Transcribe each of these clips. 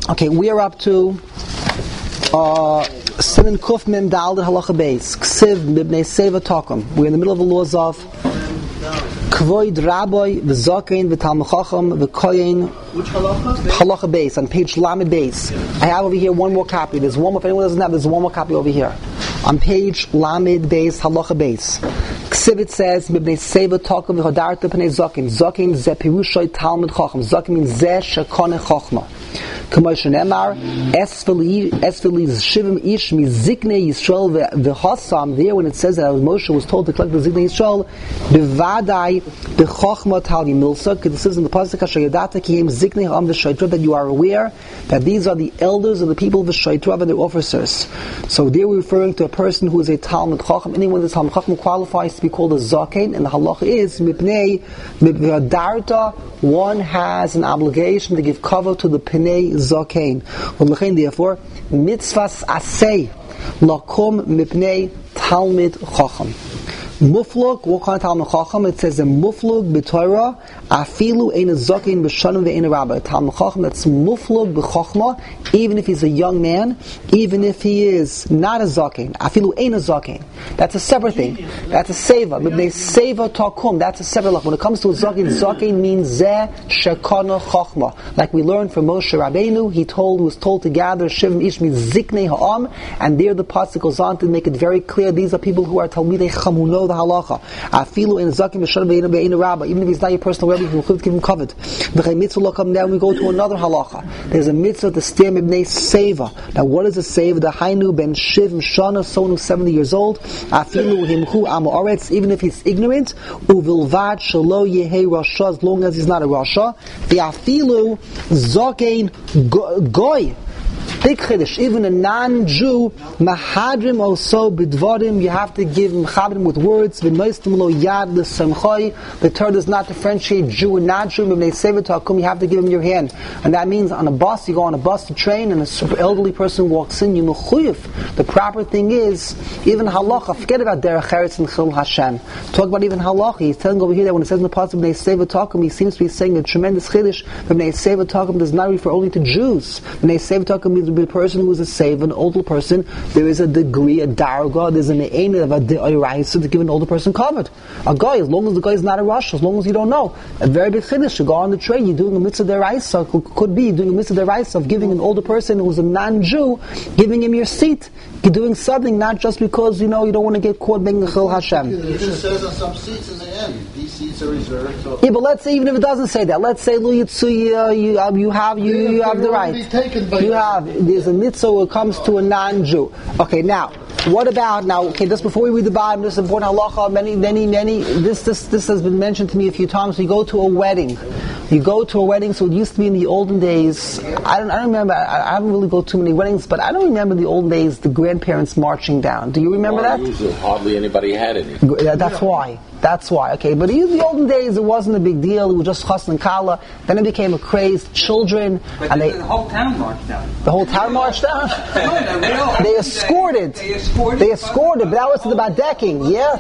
Okay, we are up to Siman Kuf Mem Dal Halacha Beis Ksiv Mibnei Seva Takum. We're in the middle of the laws of Kvoid Rabbi V'Zakein V'Talmid Chacham V'Koyin. Which halacha? Halacha Beis on page Lamed Beis. I have over here one more copy. There's one more. If anyone doesn't have, there's one more copy over here on page Lamed Beis Halacha Beis. Ksiv, it says Mibnei Seva Takum V'Hodarta Pnei Zakein. Zakein Ze Pirushay Talmid Chacham. Zakein means Ze Shekone Chachma. K'moshe Nemar, Esfeli Shivim Ish Miziknei Yisrael v'Hasam. There, when it says that Moshe was told to collect the Ziknei Yisrael, B'vadai b'Chochma Tal Yimilsa. This is in the pasuk Hashayadata Kiyim Ziknei Ha'am v'Shoitrav, that you are aware that these are the elders of the people of V'Shoitrav and their officers. So there we're referring to a person who is a Talmid Chacham. Anyone that's Talmid Chacham qualifies to be called a Zakein, and the halacha is Mipnei Darta. One has an obligation to give cover to the Pnei Zakein. Therefore, mitzvahs asay lakum mipnei Talmid Chacham. Muflug, what kind of Talmid Chacham? It says a muflug b'Torah afilu ein zakein b'shanim ve'ein rabba. Talmid Chacham that's muflug b'chachma, even if he's a young man, even if he is not a zakein. Afilu ein zakein. That's a separate thing. That's a seva. Mibnei seva takum. That's a separate. When it comes to a zakein, zakein means zeh shekana chachma. Like we learned from Moshe Rabbeinu, he was told to gather shivim ish miziknei ha'am, and there the pasuk goes on to make it very clear. These are people who are talmidei chacham, who know the halacha. Afilu in zakim b'shanim ve'ein rabba. Even if he's not your personal rabbi, you can give him covet. V'chei mitzvah lokam. Now we go to another halacha. There's a mitzvah to stand mibnei seva. Now what is a seva? The hainu ben shivim shana, someone who's 70 years old. Afilu himhu amoretz. Even if he's ignorant. Uvilvad shelo yehei rasha, as long as he's not a rasha. The afilu zakein goy. Big chiddush. Even a non-Jew, mahadrim also bidvarim, you have to give mahadrim with words. V'noistim lo yad l'samchoi. The Torah does not differentiate Jew and non-Jew. Mibnei seva takum, you have to give him your hand. And that means on a bus, you go on a bus to train, and a super elderly person walks in, you mechuyev. The proper thing is, even halacha, forget about derech eretz and chil Hashem. Talk about even halacha. He's telling over here that when it says in the pasuk Mibnei seva takum, he seems to be saying a tremendous chiddush. Mibnei seva takum does not refer only to Jews. Mibnei seva takum means a person who is a save, an older person, there is a degree, a darga, there's an ain of a deiraisa to give an older person covered. A guy, as long as the guy is not a rush, as long as you don't know, a very big chiddush, you go on the train, you're doing a mitzvah deraisa, could be doing a mitzvah deraisa of giving an older person who's a non-Jew, giving him your seat. You're doing something not just because you don't want to get caught being the chil Hashem. It just says on some seats in the end, these seats are reserved. So yeah, but let's say even if it doesn't say that, let's say you have the right. There's a mitzvah when it comes to a non-Jew. Okay, now what about just before we read the Bible, this is important halacha. Many. This has been mentioned to me a few times. You go to a wedding. So it used to be in the olden days. I don't remember. I haven't really go to too many weddings, but I don't remember the old days. The grandparents marching down. Do you remember that? Usually, hardly anybody had any. That's why. Okay, but in the olden days, it wasn't a big deal. It was just chassan and kala. Then it became a craze. Children, but and the whole town marched down. The whole town marched down. They escorted. But that was to the badecking. Yeah,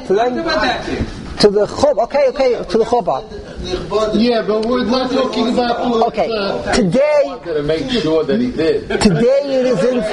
to the chub. Okay, to the chuppah. Yeah, but we're not talking about. Okay, today. I'm going to make sure that he did. Today it is in.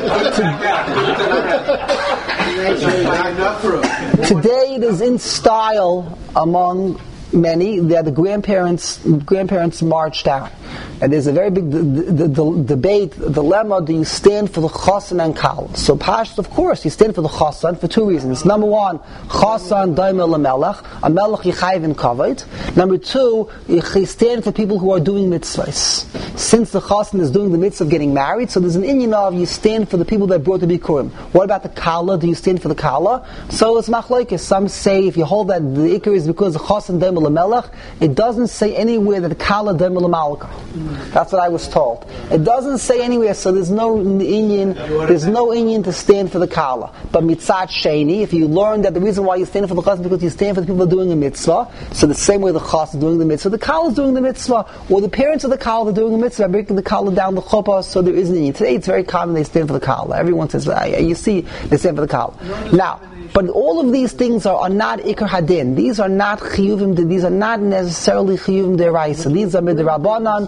Today it is in style among many that the grandparents marched out. And there's a very big debate, dilemma, do you stand for the chassan and kal? So Pashas, of course, you stand for the chassan for two reasons. Number one, chassan daimel lemelech, a melech yichayv in kavod. Number two, you stand for people who are doing mitzvahs. Since the chassan is doing the mitzvah of getting married, so there's an inyan of you stand for the people that brought the bikurim. What about the kala? Do you stand for the kala? So it's machlokes. Some say if you hold that the ikar is because the chassan daimel lemelech, it doesn't say anywhere that the kala daimel lemalka. That's what I was told. It doesn't say anywhere, so there's no inyan to stand for the kala. But mitzat sheni, if you learn that the reason why you stand for the chassan is because you stand for the people that are doing a mitzvah, so the same way the chassan is doing the mitzvah, the kala is doing the mitzvah, or the parents of the kala are doing the mitzvah, breaking the kala down the chuppah, so there is an inyan. Today it's very common they stand for the kala. Everyone says, you see, they stand for the kala. Now, but all of these things are not ikar hadin. These are not chiyuvim. These are not necessarily chiyuvim deraisa. These are midrabanan.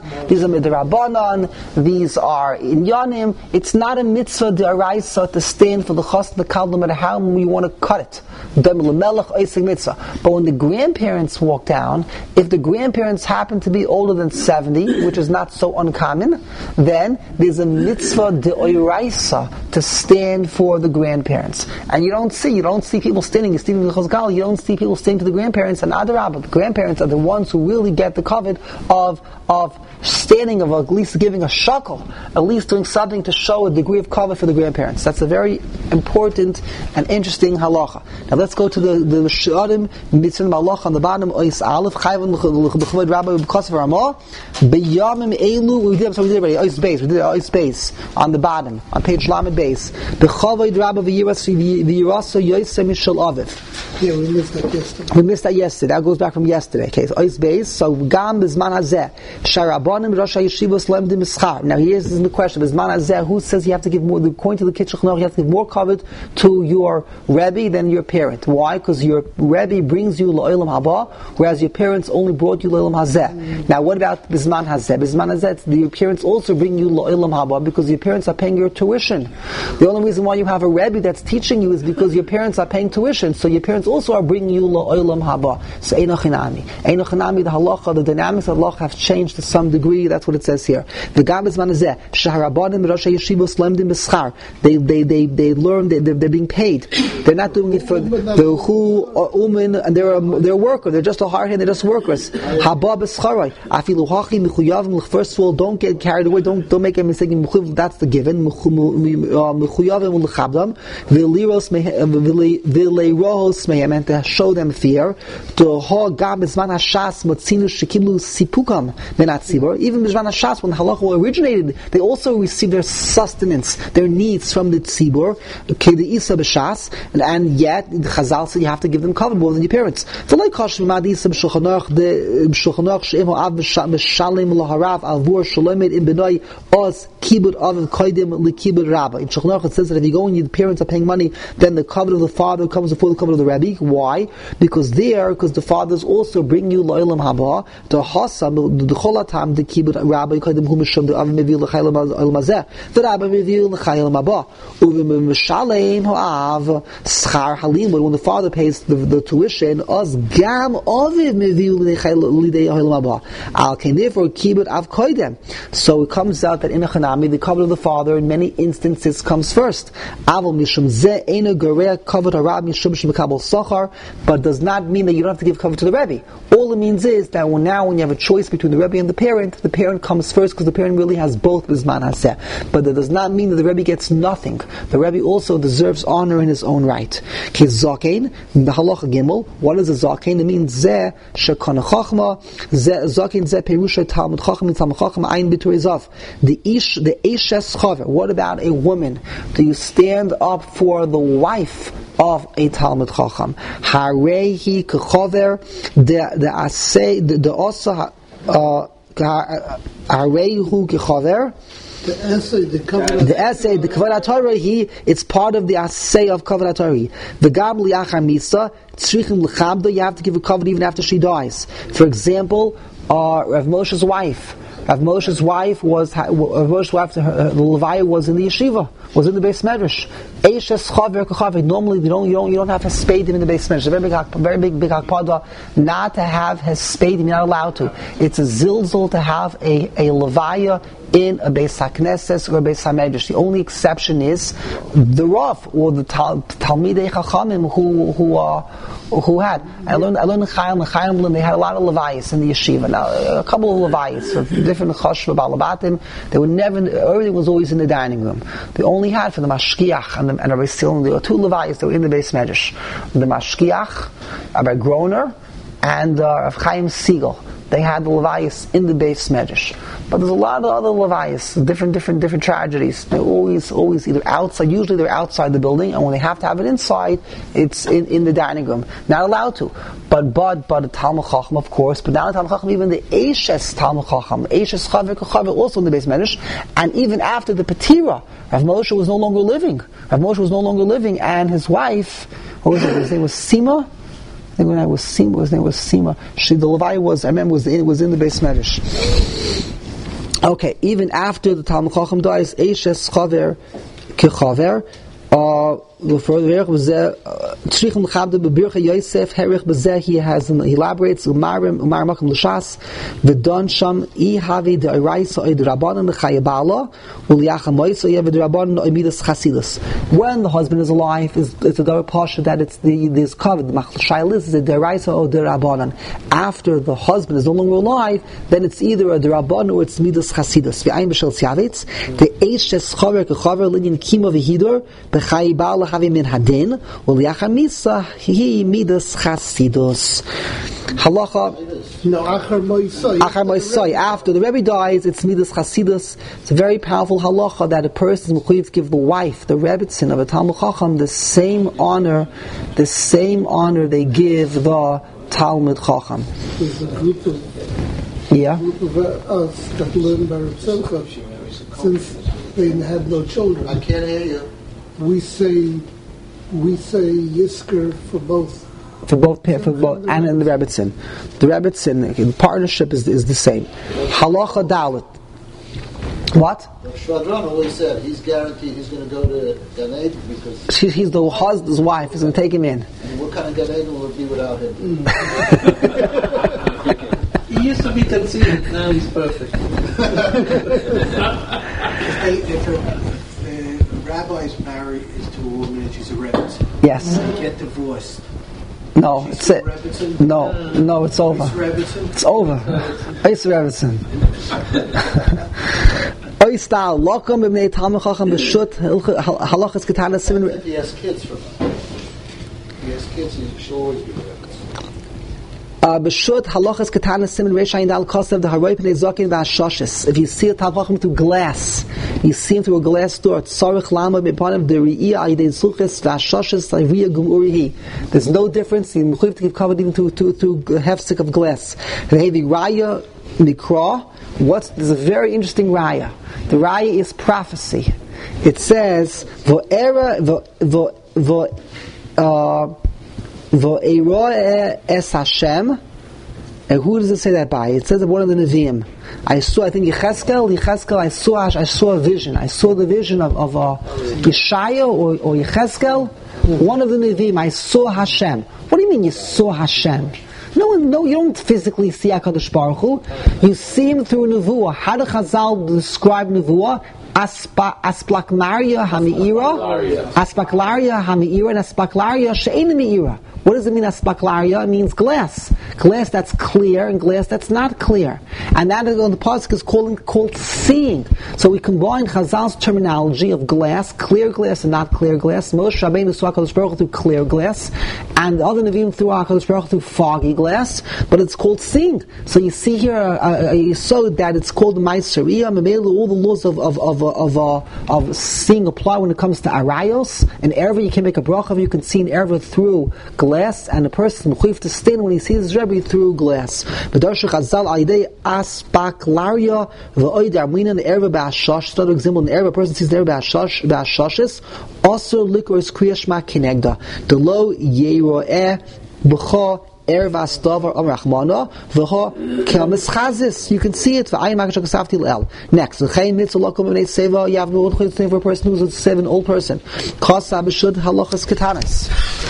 these are midrabanan, these are inyanim. It's not a mitzvah d'oraisa to stand for the chas and the kal, no matter how you want to cut it. But when the grandparents walk down, if the grandparents happen to be older than 70, which is not so uncommon, then there's a mitzvah d'oraisa to stand for the grandparents. And you don't see people standing, you don't see people standing to the grandparents, and adarabah, the grandparents are the ones who really get the covet of standing, of at least giving a shekel, at least doing something to show a degree of covet for the grandparents. That's a very important and interesting halacha. Now let's go to the Shadim Mitzvah Halacha on the bottom. Ois Aleph Chayvon l'Chuvod Rabbi B'Kosav Ramah B'Yamim Elu. We did already. Ois Beis. We did Ois Beis on the bottom on page Lamed Beis. B'Chavod Rabbi V'Yirasa Yosem Mishal Aviv. Yeah, we missed that yesterday. That goes back from yesterday. Okay, so Ois Beis. So Gam B'Zman Hazeh Sharabanim Rosh Yeshivos Lemdim Mischar. Now here's the question: B'Zman Hazeh, who says you have to give more? According to the Kitzur Chinuch, you have to give more covet to your Rebbe than your parent. Why? Because your Rebbe brings you L'Olam Haba, whereas your parents only brought you L'Olam Hazeh. Now what about B'Zman Hazeh? B'Zman Hazeh, your parents also bring you L'Olam Haba because your parents are paying your tuition. The only reason why you have a Rebbe that's teaching you is because your parents are paying tuition, so your parents also are bringing you L'Olam Haba. So Eino Chinami. Eino Chinami, the halacha, the dynamics of halacha have changed to some degree. That's what it says here. The Gam B'Zman Hazeh, Shaharabanim Rosh Yeshivos Lemdim B'Schar. They learn, they're being paid. They're not doing it for the who or umin, and they're a worker. They're just a hard hand. They're just workers. Haba b'scharai. Afilu hachi mechuyavim. First of all, don't get carried away. Don't make a mistake. That's the given. Mechuyavim l'chabdam. V'leirohos mehem, and to show them fear. To ha gam b'zman hashas motzinu shekimlu sipukam menatzibor. Even b'zman hashas, when halacha originated, they also received their sustenance, their needs from the tzibor. Kedeisa b'shas, and yet Chazal said you have to give them cover more than your parents. So like Kashmi Madisa b'Shulchan Aruch she'imo av b'shalim laharav alvur shalomed in benoi oz kibud aviv koidim likibud rabba. In Shulchan Aruch it says that if you go and your parents are paying money, then the cover of the father comes before the cover of the Rebbe. Why? Because the fathers also bring you lo'ilam haba the hasa the cholatam the kibud rabba koidim hu mishum the aviv mevi l'chayim al-mazeh the rabba mevi l'chayim haba uvim mishalim ha'av schar halim. But when the father pays the tuition, os gam oviv meviu lidei ha'ilam haba al ken therefore kibud av koidem. So it comes out that in a chanami the cover of the father in many instances comes first. Aval mishum ze eino gorea kavod harab mishum shemekabel sochar, but does not mean that you don't have to give cover to the Rebbe. All it means is that when you have a choice between the Rebbe and the parent comes first because the parent really has both b'zman haseh. But that does not mean that the Rebbe gets nothing. The Rebbe also deserves honor in his own right. Ki zakein, the halacha gimel. What is a zakein? It means ze shekana chachma. Zakein ze perusha talmud chachma talmud chachma ein bitur izav. The eshes chaver. What about a woman? Do you stand up for the wife of a Talmud Chacham? Harehi kechover the asay the osa harehu kechover. The essay, the Kavod HaTorah, it's part of the assay of Kavod HaTorah. The Gam li'achar misa, tzrichim l'chabda, you have to give a cover even after she dies. For example, Rav Moshe's wife. Rav Moshe's wife, the Levaya was in the yeshiva, was in the Beis Medrash. Eishes chaver kachaver. Normally, you don't have hespedim in the Beis Medrash. A very big hakpada not to have hespedim. You're not allowed to. It's a zilzal to have a Levaya in a Beis HaKnesses or a Beis HaMedrash. The only exception is the Rav or the Talmidei Chachamim who had. I learned in Chaim, they had a lot of Levayas in the yeshiva. Now, a couple of Levayas of different Chashva Balabatim. They would never. Everything was always in the dining room. They only had for the Mashkiach and Rabbi Silon. There were two Levayas that were in the Beis Medrash. The Mashkiach, Rabbi Groner, and Rav Chaim Siegel. They had the Levayas in the Beis Medrash. But there's a lot of other Levayas, different tragedies. They're always either outside, usually they're outside the building, and when they have to have it inside, it's in the dining room. Not allowed to. But the Talmud Chacham, of course, but now the Talmud Chacham, even the Eishes Talmud Chacham, Eishes Chaver Kachaver, also in the Beis Medrash, and even after the Petira, Rav Moshe was no longer living. And his wife, his name was Sima. I think his name was Sima. The Levi was in the Beis Medrash. Okay, even after the Talmud Chacham dies, Eishes Chaver Kechaver, he elaborates, Umar Makam L'Shas, V'don Sham Ihavi De'iraisa Oid Rabbanan L'Chayabala, U'liacha Moisa Yevid Rabbanan Oimidas Chasidus. When the husband is alive, it's a double pasha that there's covered. The Shailis is a De'iraisa or De'Rabbanan. After the husband is no longer alive, then it's either a De'Rabbanan or it's Midas Chasidus. V'ayin B'shel Tzavitz, the Eishes Chaver Kechaver Linyan Kima V'hidur, B'chayabala Min hadin, uliachamisa he midas chasidus. Halacha. No, achar moisai. After the Rebbe dies, it's midas chasidus. It's a very powerful halacha that a person is mechuyev to give the wife, the Rebbetzin of a Talmud Chacham, the same honor they give the Talmud Chacham. There's a group of us that learn by Reb Simcha, since they had no children. I can't hear you. We say Yisker for both. For both, and in the Rebbetzin. The Rebbetzin, in partnership is the same. Halacha Dalet. What? Shvadron always said he's guaranteed he's going to go to Gan Eden because he's the husband's wife. He's going to take him in. And what kind of Gan Eden will it be without him? He used to be conceited. Now he's perfect. If a rabbi's married to a woman and she's a Rebbetzin. Yes. And they get divorced. No, it's it. No, it's over. It's over. It's Rebbetzin. Oistal lokum b'mnei Talmud Chacham b'shut halachas ketana simin. If he has kids from him. If he has kids, he should always be Rebbetzin. B'shut halachas ketana simin reishayin dal kosev the haroy pnei zokin v'ashoshes. If you see a Talmud Chacham through glass, you see him through a glass door. Tzarich lama b'panim deri'iyah ayidei zuches v'ashoshes ayriya gumurihi. There's no difference. You have to give covered even through a hefsek of glass. V'hevi raya mikra. There's a very interesting raya. The raya is prophecy. It says V'eroeh es Hashem. And who does it say that by? It says that one of the Nevi'im. I think Yecheskel, I saw a vision. I saw the vision of Yeshaya or Yecheskel. One of the Nevi'im. I saw Hashem. What do you mean you saw Hashem? No, you don't physically see HaKadosh Baruch Hu. You see him through Nevuah. How do Chazal describe Nevuah? Asplaklaria hami'ira, and asplaklaria she'ena mi'ira. What does it mean, asplaklaria? It means glass. Glass that's clear and glass that's not clear. And that is the pasuk is called seeing. So we combine Chazal's terminology of glass, clear glass and not clear glass. Moshe Rabbeinu saw HaKadosh Baruch Hu through clear glass, and the other Nevi'im through HaKadosh Baruch Hu through foggy glass, but it's called seeing. So you see here, you saw that it's called Meiser. All the laws of seeing apply when it comes to arayos. And Erva, you can make a bracha, you can see an Erva through glass, and a person mechuyev to stand when he sees his Rebbe through glass. B'darshu Chazal ayidei aspaklaria v'oid armina ne'erva b'ashosh. Another example, an Erva person sees an Erva b'ashoshes. Also, likor is kriyashma kinegda. The lo yeroeh b'cha erva stavar amrachmana v'cha kelmischazis. You can see it. V'ayin makashak safti l'el. Next, v'chein mitzvah lokum b'nei seva. You have no one for a person who's a 7 old person. Kasa b'shud halachas ketanas.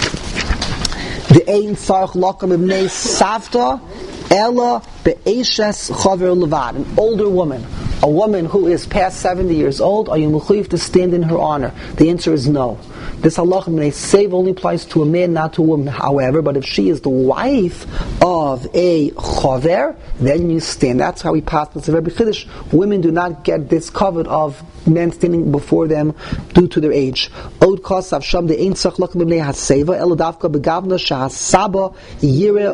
The ein tzarich lokum b'nei savta ella be'eshes chaver levad. An older woman, a woman who is past 70 years old, are you mechuyev to stand in her honor? The answer is no. This halacha b'nei save only applies to a man, not to a woman. However, but if she is the wife of a chaver, then you stand. That's how we pass this. Rebbe Chiddush, women do not get this covered of men standing before them due to their age. Od kosav sham de ein tzach lokum b'nei haseva ela davka begavna shahasaba yire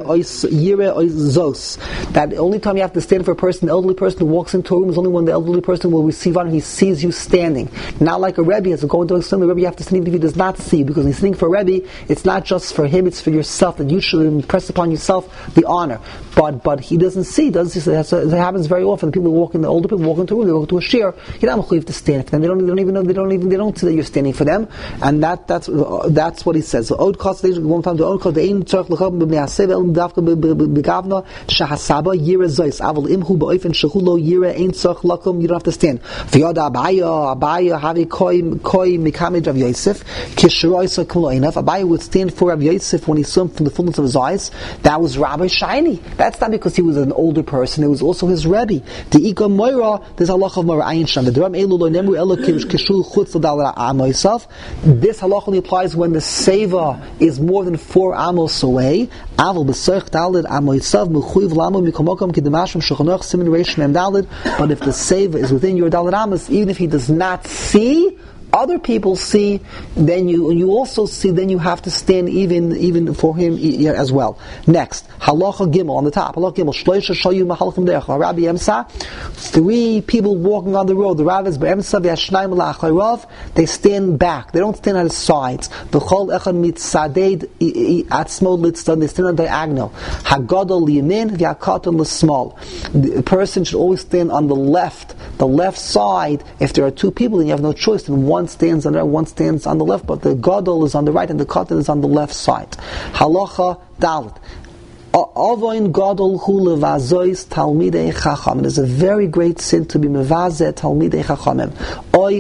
oizos. That the only time you have to stand for a person, the elderly person who walks into a room, is only when the elderly person will receive honor. He sees you standing. Not like a Rebbe, as a going to explain the Rebbe, you have to stand even if he does not see, because when he's sitting for a Rebbe, it's not just for him, it's for yourself, that you should impress upon yourself the honor. But he doesn't see. It happens very often. The older people walk into a room, they walk into a shir. You're not mechuyev to stand for them. They don't even know. They don't see that you're standing for them. And that's what he says. So Od Kos one time the Od Kos the Ein Tzarich L'Chab B'Bnei Haseva El Davka B'Gavna Shahasaba Yira Zois Aval Imhu Ba'Ofen Shechulo Yira Ein Tzarich L'Chab. You don't have to stand. V'Yoda Abaya Havi Koi Mikamid Rav Yosef Kisharoisa Koloinav. Abaya would stand for Rav Yosef when he saw him from the fullness of his eyes. That was Rabbi Shiny. That's not because he was an older person. It was also his Rebbe. The Ika Moira, there's halacha of Moira Ayin Sham. The Dram Elu Lo Nemru Elo Kishul Chutz L'Dal Amoisav. This halacha only applies when the seva is more than 4 amos away. Aval B'Serch Dalid Amoisav Mechuyev Lamu Mikomokam Kidemashim Shulchan Siman Reish Mem Dalid. But if the seva is within your Dalid Amos, even if he does not see, other people see, then you also see, then you have to stand even for him as well. Next, halacha gimel on the top. Halacha gimel, shloisha shayu mahalchim derech. Rabbi Emsa, 3 people walking on the road. The rabbis be'emsa ve'ashnaim la'achay rav. They stand back. They don't stand at the sides. V'chol echad mitzadeid atzmo litzdan. They stand on diagonal. Hagadol liyamin v'hakaton l'smal. The person should always stand on the left side. If there are 2 people, then you have no choice. Then one stands on the right, one stands on the left, but the gadol is on the right and the katan is on the left side. Halacha dalet. Avoin gadol hu levazois talmidei chacham. It is a very great sin to be mevazeh talmidei chachamim. Oy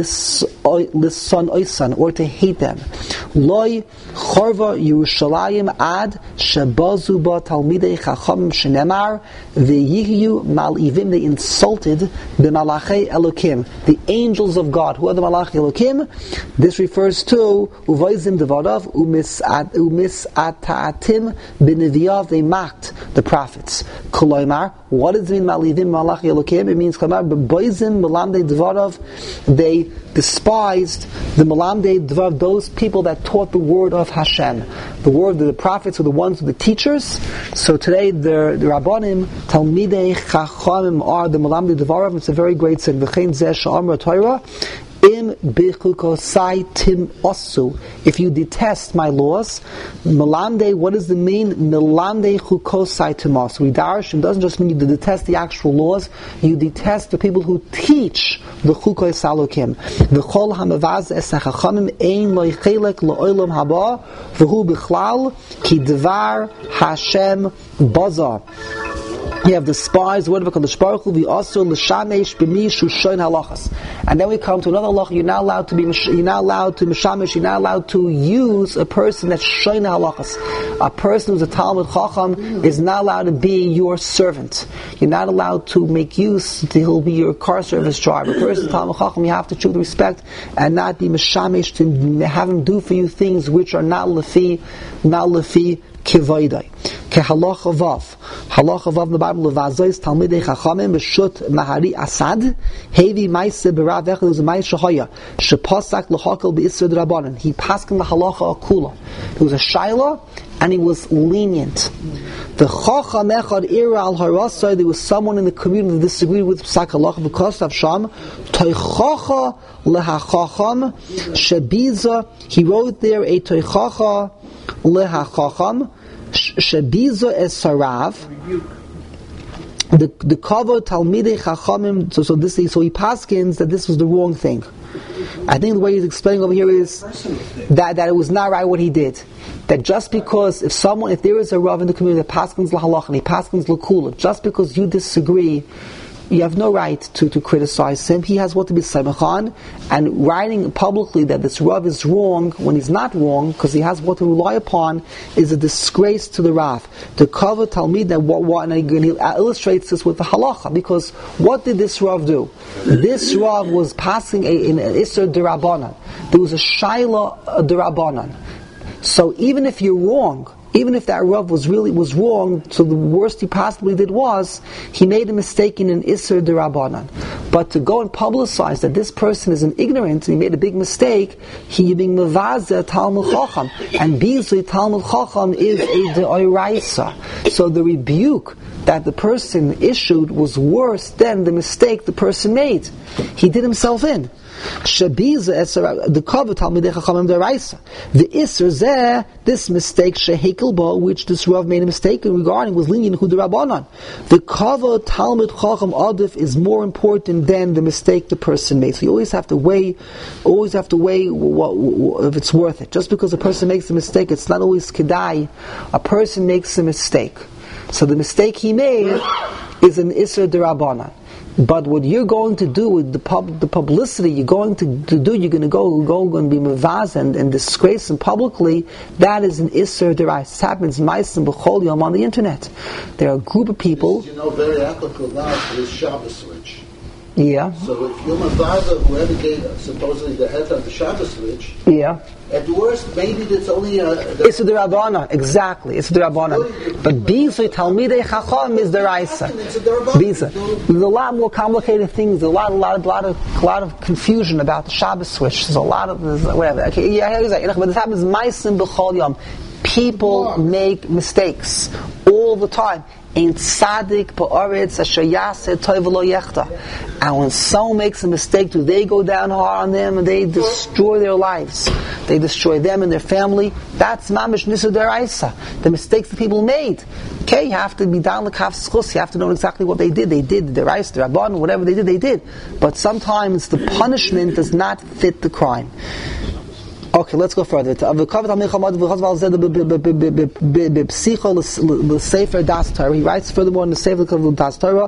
lison oisan, or to hate them. Loy chorva Yerushalayim ad shebazu ba talmidei chachamim shenemar ve'yihyu mal'ivim. They insulted the malachei Elokim, the angels of God. Who are the malachei Elokim? This refers to uvoizim devadav umisatatim b'neviyav. They mocked the prophets. Koloimar, what does it mean? Malivim malachei Elokim. It means koloimar b'boizim melamdei devadav. They despised the melamdei devadav, those people that taught the word of Hashem. The word of the prophets were the ones who were the teachers. So today the Rabbanim, Talmidei Chachamim, are the melamdei devadav. It's a very great sin. V'chein zeh she'amar Torah. Im bichukosai tim osu. If you detest my laws, melamdei, what does it mean? Melamdei chukosai tim osu. It doesn't just mean you detest the actual laws, you detest the people who teach the chukos Elokim. V'chol hamavaz es hachachamim ein lo chelek lo olam haba v'hu bichlal ki dvar Hashem bazar. You have the spies, the word of HaKadosh Baruch Hu, we also l'shamesh b'mi shushoin halachas. And then we come to another halacha. You're not allowed to mishamesh. You're not allowed to use a person that's shoin halachas. A person who's a Talmud Chacham is not allowed to be your servant. You're not allowed to make use. He'll be your car service driver. A person Talmud Chacham, you have to show the respect and not be mishamesh, to have him do for you things which are not lefi kivaydai. Halacha vav in the Bible, levazois talmidei chachamim b'shut mahari asad hevi ma'aseh b'rav echad. There was a ma'aseh shahaya shepasak l'chakel b'isra d'rabanan. He paskin the halacha akula. It was a shaila and he was lenient. The chacham echad ira al harasai. There was someone in the community that disagreed with psak halacha because of sham toichacha lehachacham shebiza. He wrote there a toichacha lehachacham Shabiza es Sarav, the cover Talmidei Chachamim. So he paskins that this was the wrong thing. I think the way he's explaining over here is that it was not right what he did. That just because if there is a Rav in the community that paskins lahalach and he paskins lakula, just because you disagree, you have no right to criticize him. He has what to be samech on, and writing publicly that this Rav is wrong when he's not wrong, because he has what to rely upon, is a disgrace to the Rav. To cover Talmid, and he illustrates this with the halacha, because what did this Rav do? This Rav was passing in an Isser D'Rabbanan. There was a Shaila D'Rabbanan. So even if you're wrong, even if that Rav was wrong, so the worst he possibly did was, he made a mistake in an Isser D'Rabbanan. But to go and publicize that this person is an ignorant, and he made a big mistake, he being mevazeh Talmud Chacham. And Bizui Talmud Chacham is a De'oraisa. So the rebuke that the person issued was worse than the mistake the person made. He did himself in. The cover Talmidei Chachamim Deraisa. The Isser Zeh, this mistake Shehekel Bo, which this Rav made a mistake regarding, was lenient Hu D'Rabbanan. The cover Talmid Chacham Adif is more important than the mistake the person made. So you always have to weigh if it's worth it. Just because a person makes a mistake, it's not always kedai. A person makes a mistake. So the mistake he made is an Isser D'Rabbanan. But what you're going to do with the publicity you're going to do, you're going to go and be mevaz and disgrace him publicly, that is an Isser D'Oraisa. This happens Ma'asim B'chol Yom on the internet. There are a group of people... very applicable now for this Shabbos switch. Yeah. So if you're mevaz, whoever gave supposedly the head of the Shabbos switch, yeah. At worst, maybe it's only it's a D'Rabbanan, exactly. It's a D'Rabbanan. But Biza Talmidei Chacham is D'Oraisa. Biza. There's a lot more complicated things. There's a lot of confusion about the Shabbos switch. There's a lot of whatever. Okay, yeah, but this happens Ma'asim B'chol Yom. People make mistakes all the time. Ein tzaddik ba'aretz asher yaseh tov v'lo yechta. And when someone makes a mistake, do they go down hard on them and they destroy their lives? They destroy them and their family. That's mamish nisur deraisa. The mistakes that people made. Okay, you have to be down the kaf schus. You have to know exactly what they did. They did the deraisa, the rabban, whatever they did. But sometimes the punishment does not fit the crime. Okay, let's go further. He writes furthermore in the Sefer Das Torah,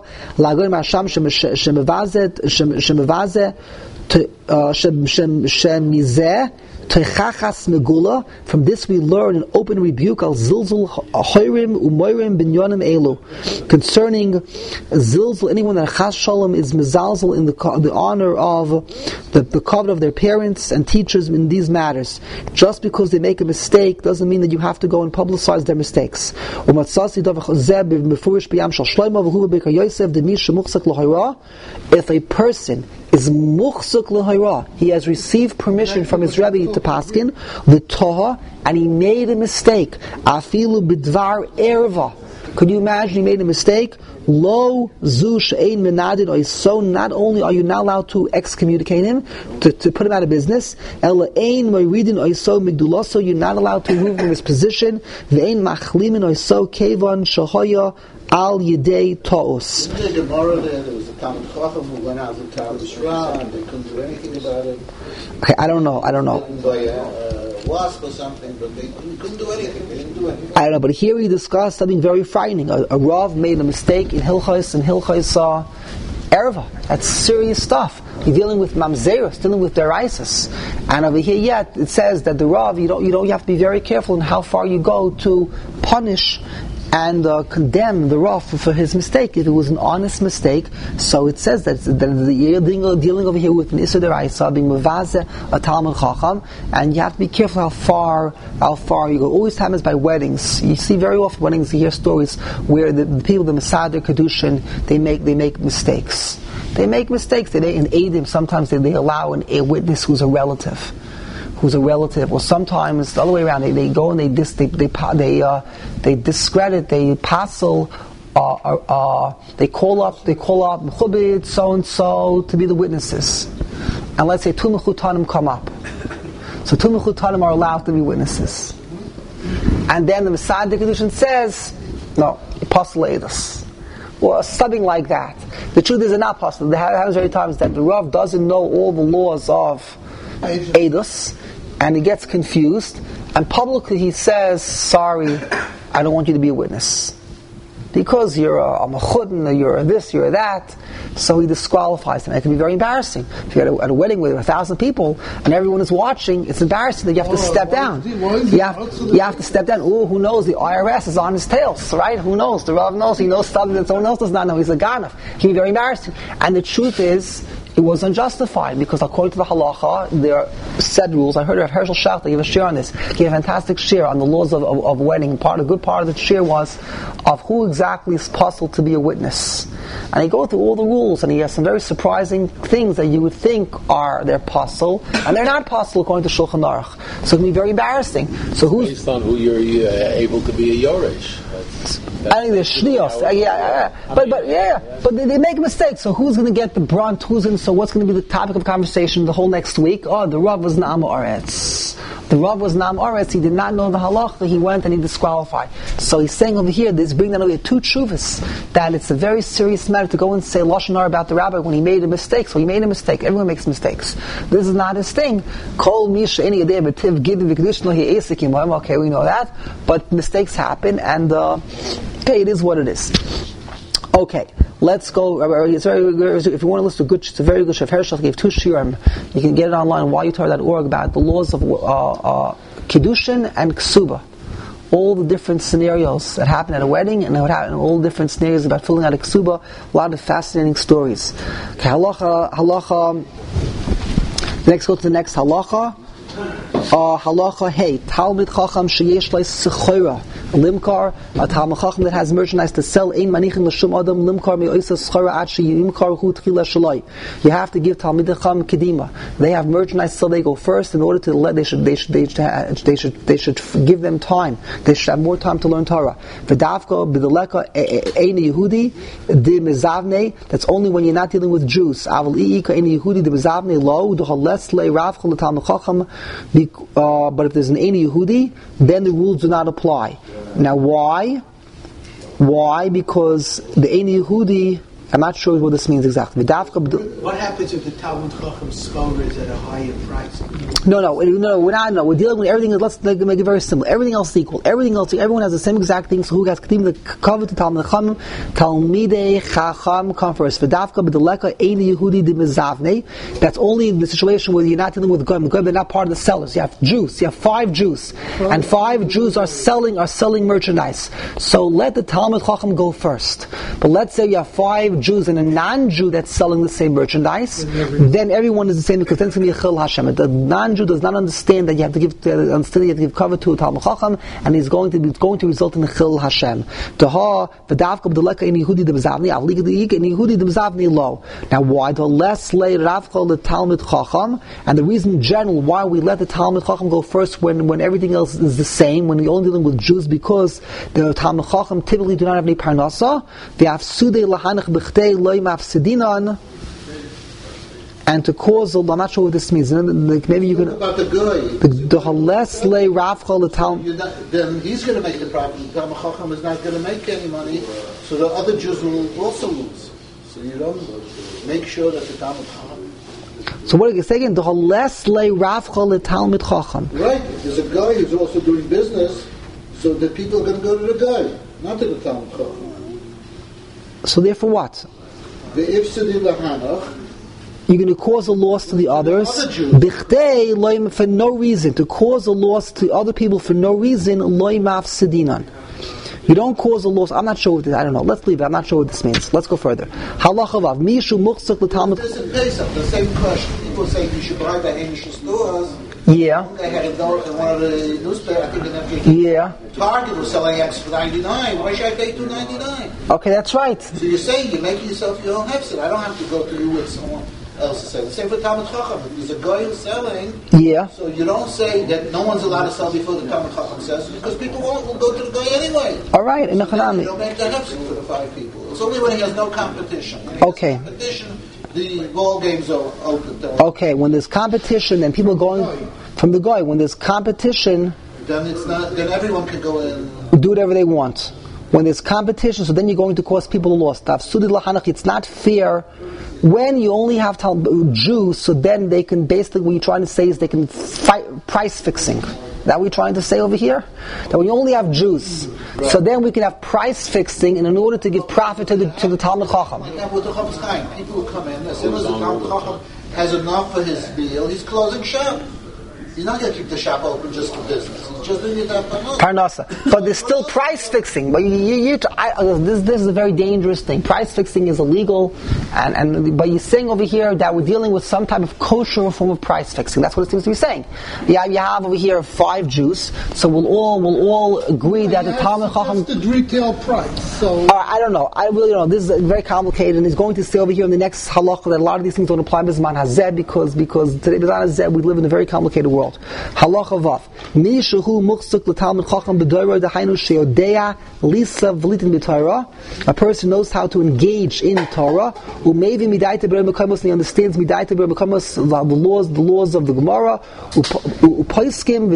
from this we learn an open rebuke al zilzul hoirim umoirim binyonim elu, concerning zilzul, anyone that chas shalom is mezalzel in the honor of the covet of their parents and teachers in these matters. Just because they make a mistake doesn't mean that you have to go and publicize their mistakes. If a person is muchzak l'hayra, he has received permission from his Rebbe to paskin the Torah, and he made a mistake. Afilu b'dvar erva. Could you imagine he made a mistake? Lo zu she'ein menadin oiso. Not only are you not allowed to excommunicate him, to put him out of business, ela ein moiridin oiso migdulaso. You're not allowed to remove him from his position. Ve'ein machlimin oiso kevan shahoya al yedei ta'os. In the Gemara there was a Talmid Chacham who went out to Talmud Shra and they couldn't do anything about it. Okay, I don't know. By a wasp or something, but they couldn't do anything. They didn't do anything. I don't know, but here we discussed something very frightening. A Rav made a mistake in Hilchos Erva. That's serious stuff. You're dealing with mamzeros, dealing with deraisas, and over here, yet it says that the Rav, you have to be very careful in how far you go to punish and condemn the Rav for his mistake. If it was an honest mistake, so it says that you're dealing over here with an Isser D'Oraisa, being Mevazeh, a Talmid Chacham, and you have to be careful how far you go. Always happens by weddings. You see very often weddings, you hear stories where the people, the Masader Kedushin, they make mistakes. They make mistakes. They in Eidim, sometimes they allow a witness who's a relative, or sometimes the other way around. They go and they discredit, they passel, they call up Mechubit so and so to be the witnesses, and let's say two Mechutanim come up. So two Mechutanim are allowed to be witnesses, and then the Messiah Kedushin says, no, Apostle Eidos, or something like that. The truth is, not possible. There happens very times that the Rav doesn't know all the laws of Eidos, and he gets confused, and publicly he says, sorry, I don't want you to be a witness. Because you're a mechudin, you're a this, you're a that, so he disqualifies them. It can be very embarrassing. If you're at a wedding with 1,000 people, and everyone is watching, it's embarrassing that you have to step down. You have to step down. Oh, who knows? The IRS is on his tail, right? Who knows? The Rav knows. He knows something that someone else does not know. He's a ganaf. It can be very embarrassing. And the truth is, it was unjustified, because according to the halacha, there are set rules. I heard of Hershel Schachter give a share on this. He gave a fantastic share on the laws of wedding. A good part of the share was of who exactly is possible to be a witness. And he goes through all the rules, and he has some very surprising things that you would think they're possible, and they're not possible according to Shulchan Aruch. So it can be very embarrassing. So based on who you're able to be a Yoresh. I think there's shnios. But they make mistakes. So who's going to get the brunt? So what's going to be the topic of conversation the whole next week? Oh, the Rav was Na'am Aretz. The Rav was Na'am Aretz. He did not know the halacha. He went and he disqualified. So he's saying over here, there's bringing over here two tshuvas, that it's a very serious matter to go and say lashon hara about the rabbi when he made a mistake. So he made a mistake. Everyone makes mistakes. This is not his thing. Kol misha any day b'tiv gidin v'kedushin lo hi'esikim. Okay, we know that, but mistakes happen, and okay, it is what it is. Okay, let's go. It's very good. If you want to listen to good, it's a very good. Chef Hershel gave 2 shiurim. You can get it online, whyutar.org, about the laws of Kiddushin and Ksuba. All the different scenarios that happen at a wedding, and what happen, all the different scenarios about filling out a Ksuba. A lot of fascinating stories. Okay, halacha. Next, go to the next halacha. Halacha hey, Talmid Chacham sheyesh lo sechora limkar, a Talmid Chacham that has merchandise to sell, ein manichin l'shum adam limkar me'oisa sechora ad sheyimkar hu tchila shaloi. You have to give Talmid Chacham kedima. They have merchandise, so they go first in order to let. They should give them time. They should have more time to learn Torah. V'davka b'deleka ein Yehudi di mezavne. That's only when you're not dealing with Jews. Aval iika ein Yehudi di mezavne lo duchal les le ravchol the Talmid Chacham. But if there's an Ein Yehudi, then the rules do not apply. Now, why? Why? Because the Ein Yehudi, I'm not sure what this means exactly. What happens if the Talmud Chacham score is at a higher price? No, we're not. No, we're dealing with everything. Let's make it very simple. Everything else is equal. Everyone has the same exact thing. So who has kedim the cover to Talmud Chacham? Talmidei Chacham come first. V'davka b'deleka ein Yehudi di mezavne. That's only in the situation where you're not dealing with goyim. The goyim are not part of the sellers. You have Jews. You have 5 Jews, and 5 Jews are selling merchandise. So let the Talmud Chacham go first. But let's say you have 5 Jews and a non-Jew that's selling the same merchandise, then everyone is the same, because then it's going to be a chil Hashem. The non-Jew does not understand that you have to give cover to a Talmud Chacham, and it's going to result in a chil Hashem. Now why? The less lay Ravchol the Talmud Chacham, and the reason in general why we let the Talmud Chacham go first when everything else is the same, when we're only dealing with Jews, because the Talmud Chacham typically do not have any parnasa. They have sudei lahanach b'chtei loy mafsedinan, and to cause, I'm not sure what this means. Maybe you can. What about the guy? The hales lay Ravchol the Talmud. Then he's going to make the profit. The Talmud Chacham is not going to make any money, so the other Jews will also lose. So you don't make sure that the Talmud Chacham. So what are you saying? The hales lay Ravchol the Talmud Chacham. Right. There's a guy who's also doing business, so the people are going to go to the guy, not to the Talmud Chacham. So therefore what? You're going to cause a loss to the others. For no reason. To cause a loss to other people for no reason. You don't cause a loss. I'm not sure what this. I don't know. Let's leave it. I'm not sure what this means. Let's go further. Halacha vav. Mishu muchzak l'talmud. This is Pesach. The same question. People say you should buy the Hamish stores. Yeah. They had a note in one of the newspapers. I think in Target was selling X for $99. Why should I pay $2.99? Okay, that's right. So you're saying you're making yourself your own hefset. I don't have to go to you with someone else to sell. The same for Talmud Chacham. If there's a guy who's selling, so you don't say that no one's allowed to sell before the Talmud Chacham says, because people will go to the guy anyway. All right. You don't make the hefset for the 5 people. It's only when he has no competition. When he has competition, the ball games are open. Okay, when there's competition and people going from the guy, when there's competition, then it's not. Then everyone can go in. Do whatever they want. When there's competition, so then you're going to cause people a loss. It's not fair when you only have Jews. So then they can basically, what you're trying to say is they can fight price fixing. That we're trying to say over here? That we only have Jews. Right. So then we can have price fixing, and in order to give profit to the Talmud Chacham. People who come in, as soon as the Talmud Chacham has enough for his meal, he's closing shop. He's not going to keep the shop open just for business. He's just doing it for parnasa. But there's still price fixing. But this is a very dangerous thing. Price fixing is illegal, but you're saying over here that we're dealing with some type of kosher form of price fixing. That's what it seems to be saying. You have over here 5 Jews, so we'll all agree that the Talmud Chacham. That's the retail price. So I don't know. I really don't know. This is very complicated, and he's going to say over here in the next halacha that a lot of these things don't apply to Bizman Hazeh because today Bizman Hazeh we live in a very complicated world. world. Halacha Vav. Mi shehu muchsuk l'talmid chacham b'doiro dahainu sheodea lisa v'litin b'Torah. A person knows how to engage in Torah. Umevi midaita b'rei mekamos, and he understands midaita b'rei mekamos, the laws of the Gemara. Upoiskim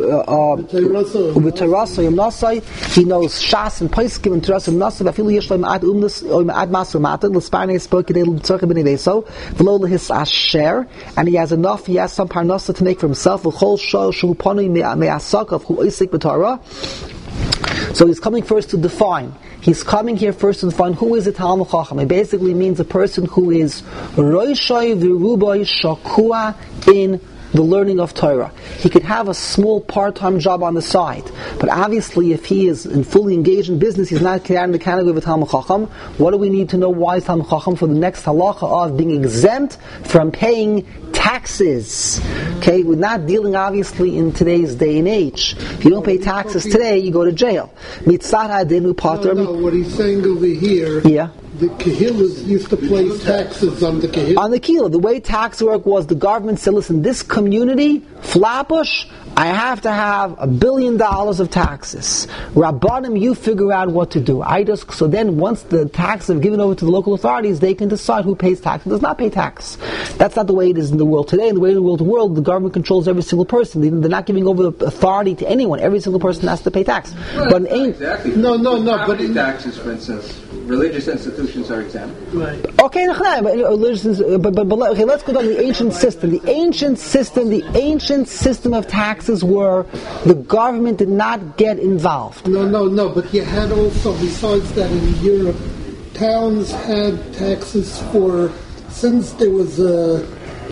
v'terasa yomnasai. He knows Shas and Poiskim and terasa yomnasai. V'afilu yesh lo ma'ad umnas or ma'ad maser ma'at l'sparnei spoke k'dei l'tzorcha b'nei veso v'lo l'his asher, and he has enough. He has some parnasa to make for himself. V'chol shor shu ponu me'asakav hu oisik b'Torah. So he's coming first to define. He's coming here first to define who is a Talmid Chacham. It basically means a person who is roishai v'rubai shakua in the learning of Torah. He could have a small part-time job on the side, but obviously if he is fully engaged in business, he's not in the category of a Talmid Chacham. What do we need to know? Why is Talmid Chacham? For the next halacha of being exempt from paying taxes. Okay, we're not dealing obviously in today's day and age. If you don't pay taxes today, you go to jail. No, what he's saying over here, the Kehillas used to place taxes on the Kehillah. On the Kehillah, the way tax work was, the government said, listen, this community, Flatbush, I have to have $1 billion of taxes. Rabbanim, you figure out what to do. So then once the taxes are given over to the local authorities, they can decide who pays tax and does not pay tax. That's not the way it is in the world today. In the way in the world, the government controls every single person. They're not giving over the authority to anyone. Every single person has to pay tax. Well, but exactly. No. But taxes, for instance, religious institutions are exempt. Right. Okay, but okay, let's go down to the ancient system. The ancient system of taxes were the government did not get involved. No. But you had also, besides that, in Europe, towns had taxes for, since there was the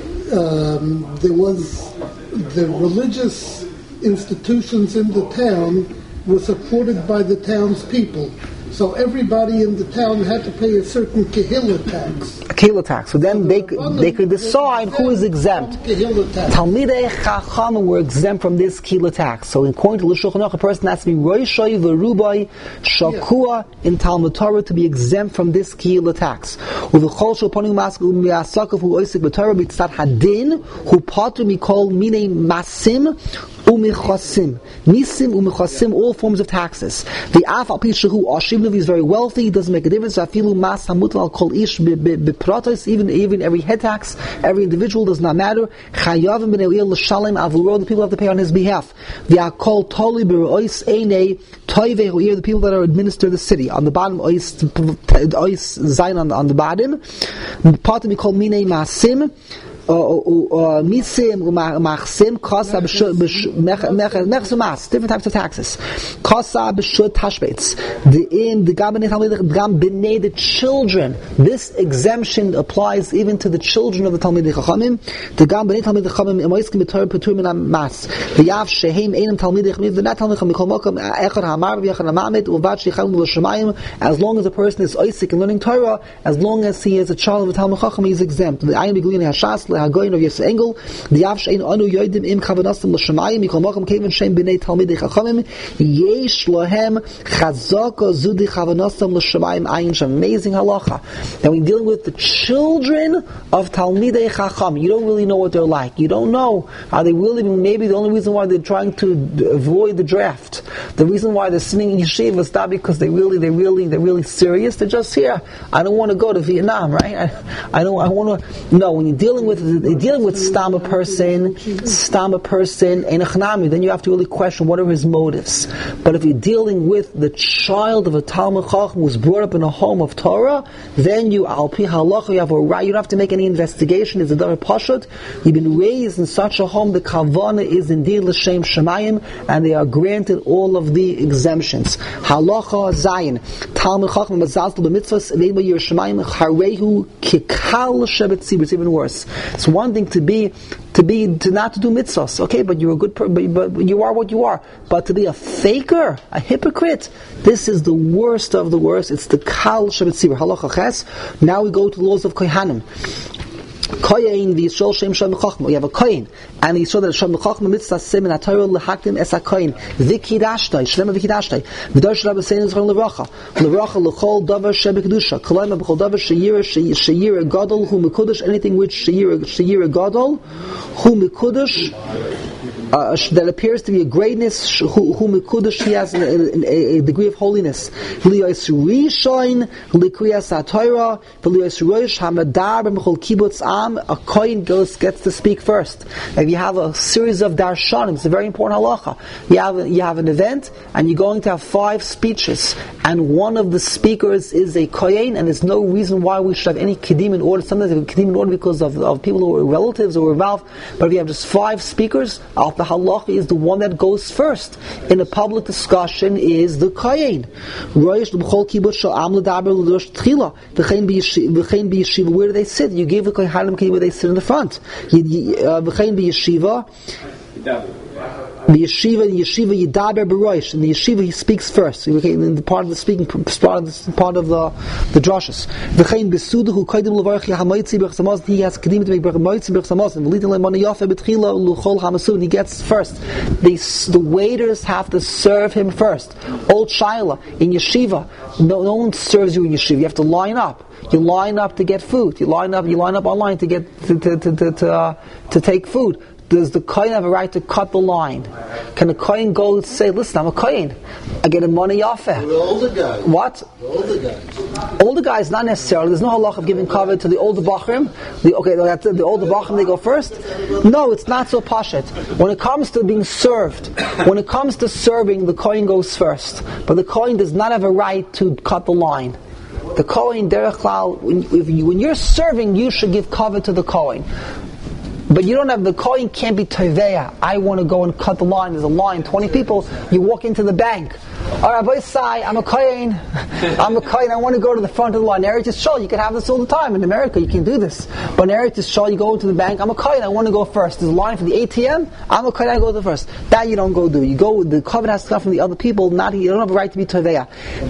religious institutions in the town were supported by the townspeople. So everybody in the town had to pay a certain Kehillah tax. A Kehillah tax. So then they could decide who is exempt. Talmidei Chacham were exempt from this Kehillah tax. So according to L'Shulchan Aruch, a person has to be Roishai v'Rubai Shakua in Talmud Torah to be exempt from this Kehillah tax. U'v'chol sh'oponim masku mi'asakav hu oisik b'Torah b'tzad hadin hu patu mikol minei masim u'michasim. Misim u'michasim, all forms of taxes. The af al pi shehu ashim, if he's very wealthy, it doesn't make a difference. Afilu mas hamutal al kol ish b'pratos, even every head tax, every individual does not matter. Chayavim b'nei el l'shalem avuro, the people have to pay on his behalf. The akol toli b'rois einei toivei hu'ir, the people that are administer the city. On the bottom, ois zayin on the bottom. Part of it called minei masim. Misim umachsim kosa different types of taxes. Kosa b'shut tashbetz. The children. This exemption applies even to the children of the Talmidei Chachamim. The gam b'nei Talmidei Chachamim emoiskim b'torah petur min mas. V'yav shehem einam Talmidei Chachamim. They're not Talmidei Chachamim. Kol mokom echad hamar v'yachad hamamet uvad sheicham l'shamayim. As long as a person is oisik and learning Torah, as long as he is a child of the Talmidei Chacham, he is exempt. The ayin b'glin hashas hagoyin of Yosef Engel, the Yav Shein Anu Yodim Im Kavanastim L'Shamayim Mikol Mokum Kevin Shem B'nei Talmidei Chachamim Yesh Lohem Chazaka Zudi Kavanastim L'Shamayim Ayin Shem. Amazing halacha. Now we're dealing with the children of Talmidei Chacham. You don't really know what they're like. You don't know. Are they really? Maybe the only reason why they're trying to avoid the draft, the reason why they're sitting in yeshiva is not because they're really serious. They're just here. I don't want to go to Vietnam, right? I want to. No, when you're dealing with stam a person, and echnami, then you have to really question what are his motives. But if you're dealing with the child of a Talmid Chacham who was brought up in a home of Torah, then you, al pi halacha, you have a right. You don't have to make any investigation. It's a davar pashut. You've been raised in such a home. The kavana is indeed l'shem shemayim, and they are granted all of the exemptions. Halacha zayin. Talmid Chacham mazal b'mitzvos v'ema yir shemayim harehu kikal shebet tzibur. It's even worse. It's one thing to not to do mitzvahs, okay, but you're a good but you are what you are. But to be a faker, a hypocrite, this is the worst of the worst. It's the kal shebet tzibur. Halacha ches. Now we go to the laws of kohanim. Kohen v'yisrael shem shem chachma. We have a kohen, and he saw that shem chachma mitzvah semin atayro lehaktim es a kohen v'kidashtai shlema v'kidashtai v'darsh rabbi sein zchon levracha lechol davar shebekdusha kolayma b'chol davar sheyira gadol hu mekudesh, anything which sheyira gadol hu mekudesh that appears to be a greatness, who mekudash, he has a degree of holiness. Liyos rishoin likriyas haTorah, v'liyos rosh hamadar b'mechol kibbutz am. A kohen gets to speak first. If you have a series of darshanim, it's a very important halacha. You have an event, and you're going to have 5 speeches, and one of the speakers is a kohen, and there's no reason why we should have any kedim in order. Sometimes we have kedim in order because of people who are relatives or involved. But if you have just 5 speakers, the halacha is the one that goes first in a public discussion is the kohen. Where do they sit? You give the kohanim where they sit in the front. The yeshiva yidaber b'roish. In the yeshiva he speaks first. In the part of the speaking, part of the drushes. V'chein besuda hu koydem levarach hamoitzi b'chsamaz. He has kedim to make hamoitzi b'chsamaz. And v'litin le'mana yafe b'tchila luchol hamasun. He gets first. The waiters have to serve him first. Old shaila in yeshiva. No one serves you in yeshiva. You have to line up. You line up to get food. You line up online to get to take food. Does the kohen have a right to cut the line? Can the kohen go and say, "Listen, I'm a kohen. I get a money yafeh"? The older guy. What? The older guy. Older guys, not necessarily. There's no halach of giving cover to the older bachrim. The older bachrim, they go first. No, it's not so pashet. When it comes to being served, when it comes to serving, the kohen goes first. But the kohen does not have a right to cut the line. The kohen, derech klal, when you're serving, you should give cover to the kohen. But you don't have, the kohen can't be teveya. I want to go and cut the line. There's a line, 20 people. You walk into the bank. All right, boy, say, I'm a kohen. I want to go to the front of the line. Eretz Yisrael, you can have this all the time. In America, you can do this. But in Eretz Yisrael, you go into the bank. I'm a kohen. I want to go first. There's a line for the ATM. I'm a kohen. I go to the first. That you don't go do. You go. The covenant has to come from the other people. Not you don't have a right to be teveya.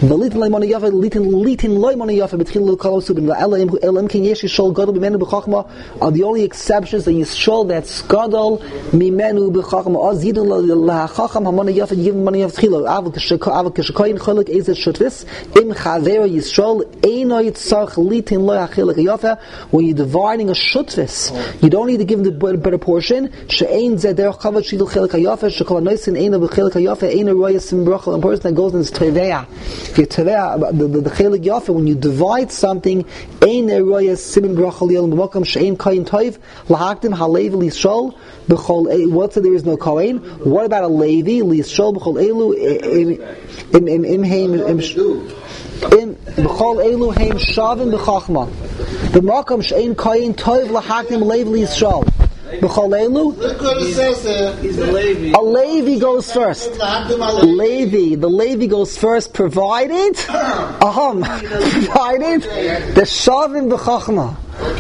Are the only exceptions that Yisrael that's gadol mimenu b'chachma azidul lahachacham hamana yafa yiv mani yav tchilo av k'shekoyin cholek ezet shutvis im chaver Yisrael eino yitzach litin lo yachilek yafa. When you're dividing a shutvis, you don't need to give the better portion. She'ein zeh derech kavod shidul chilek yafa shekol noisin eino b'chilek yafa eino royasim brachal. A person that goes in is teveya. If you're teveya, the chilek yafa, when you divide something, eino royasim brachal yel b'makam she'ein koyin toiv lahaktim halevi lishol b'chol. What's it? There is no kohen. What about a levi lishol b'chol elu im heim b'chol elu heim shavim b'chachma b'makam she'ein kohen toiv lahaktim levi lishol b'chol elu. Look what it says there. He's a Levi. A Levi goes first. The Levi goes first, provided the shavim b'chachma.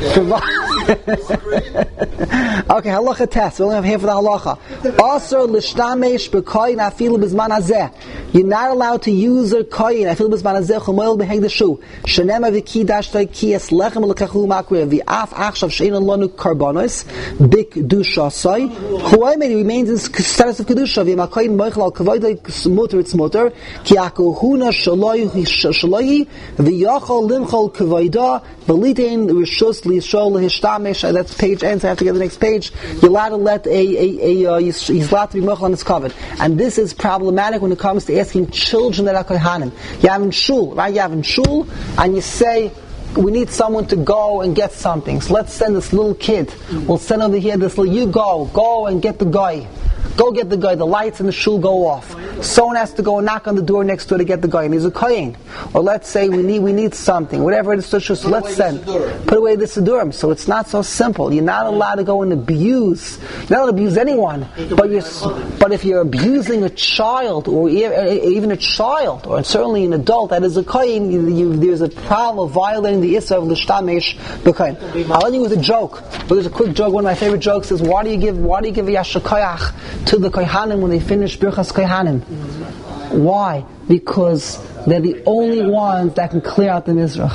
Okay, halacha test. We only have here for the halacha. Also, l'shtamesh b'koyin afilu b'zman hazeh. You're not allowed to use a koyin afilu b'zman hazeh chumoil b'hegdashu. Shenema v'kidashtay kiyas lechem l'kachu makriv v'af achshav she'enon lonu karbonos b'kedusha. Chuayim remains in status of kedusha. V'yamakoyin moichel al kavoday muter it's muter ki akohuna shaloyi v'yachol limchol kavodah v'litein rishus lishol hishtamesh. That's page ends. I have to get the next page. You're allowed to let he's allowed to be mochel on his covet, and this is problematic when it comes to asking children that are kohanim. You have in shul, right? You have in shul, and you say, we need someone to go and get something. So let's send this little kid. We'll send over here this little. You go and get the guy. Go get the guy. The lights in the shul go off. Someone has to go and knock on the door next door to get the guy, and he's a kohen. Or let's say we need something, whatever it is. So let's send. Put away the sidurim. So it's not so simple. You're not allowed to go and abuse. You're not allowed to abuse anyone. But if you're abusing a child, or even a child, or certainly an adult that is a kohen, there's a problem of violating the issa of l'shtamesh b'kohen. I'll end you with a joke. But there's a quick joke. One of my favorite jokes is, why do you give a yashakayach to the kohanim when they finish birchas kohanim? Why? Because they're the only ones that can clear out the mizrach.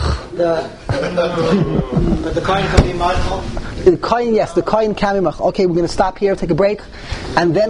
But the kohen can be machal? The kohen, yes, the kohen can be machal. Okay, we're going to stop here, take a break, and then